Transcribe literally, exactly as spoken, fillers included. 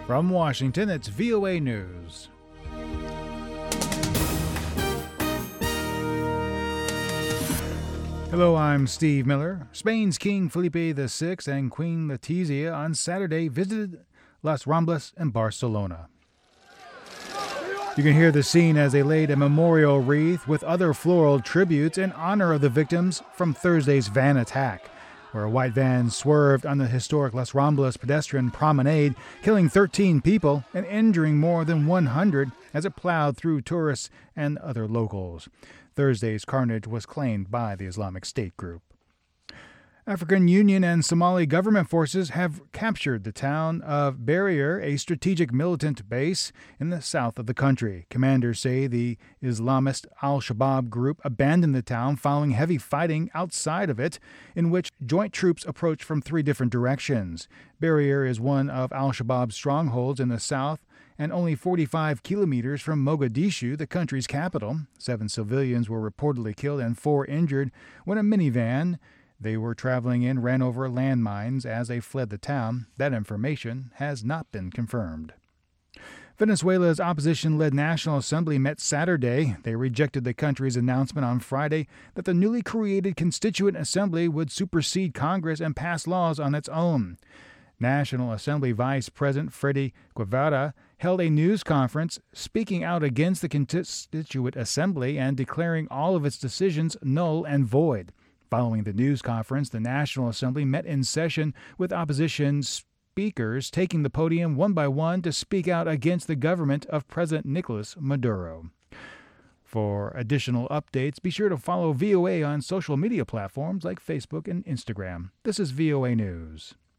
From Washington, it's V O A News. Hello, I'm Steve Miller. Spain's King Felipe the Sixth and Queen Letizia on Saturday visited Las Ramblas in Barcelona. You can hear the scene as they laid a memorial wreath with other floral tributes in honor of the victims from Thursday's van attack, where a white van swerved on the historic Las Ramblas pedestrian promenade, killing thirteen people and injuring more than one hundred as it plowed through tourists and other locals. Thursday's carnage was claimed by the Islamic State group. African Union and Somali government forces have captured the town of Berrier, a strategic militant base in the south of the country. Commanders say the Islamist al-Shabaab group abandoned the town following heavy fighting outside of it, in which joint troops approached from three different directions. Berrier is one of al-Shabaab's strongholds in the south and only forty-five kilometers from Mogadishu, the country's capital. Seven civilians were reportedly killed and four injured when a minivan they were traveling in ran over landmines as they fled the town. That information has not been confirmed. Venezuela's opposition-led National Assembly met Saturday. They rejected the country's announcement on Friday that the newly created Constituent Assembly would supersede Congress and pass laws on its own. National Assembly Vice President Freddy Guevara held a news conference speaking out against the Constituent Assembly and declaring all of its decisions null and void. Following the news conference, the National Assembly met in session with opposition speakers taking the podium one by one to speak out against the government of President Nicolas Maduro. For additional updates, be sure to follow V O A on social media platforms like Facebook and Instagram. This is V O A News.